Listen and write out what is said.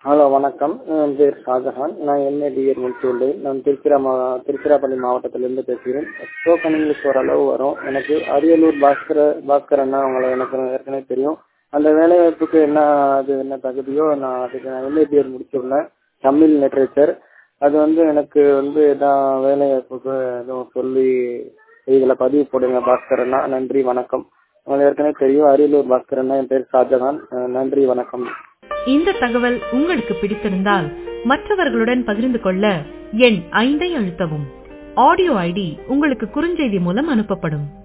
Hello வணக்கம். என் பேர் ஷாஜஹான். நான் எம்ஏ பிஎட் முடித்துள்ளேன். நான் திருச்சிராப்பள்ளி மாவட்டத்திலிருந்து பேசுகிறேன். ஸ்போக்கன் இங்கிலீஷ் ஓரளவு வரும். எனக்கு அரியலூர் பாஸ்கர் அண்ணா அவங்களை எனக்கு ஏற்கனவே தெரியும். அந்த வேலைவாய்ப்புக்கு என்ன தகுதியோ நான் அதுக்கு எம்ஏ பிஎட் முடிச்சுள்ளேன். தமிழ் லிட்ரேச்சர். அது எனக்கு எதாவது வேலைவாய்ப்புக்கு எதுவும் சொல்லி இதில் பதிவு போடுங்க பாஸ்கர் அண்ணா. நன்றி வணக்கம். உங்களுக்கு ஏற்கனவே தெரியும் அரியலூர் பாஸ்கர் அண்ணா. என் பேர் ஷாஜஹான். நன்றி வணக்கம். இந்த தகவல் உங்களுக்கு பிடித்திருந்தால் மற்றவர்களுடன் பகிர்ந்து கொள்ள எண் 5 அழுத்தவும். ஆடியோ ஐடி உங்களுக்கு குறுஞ்செய்தி மூலம் அனுப்பப்படும்.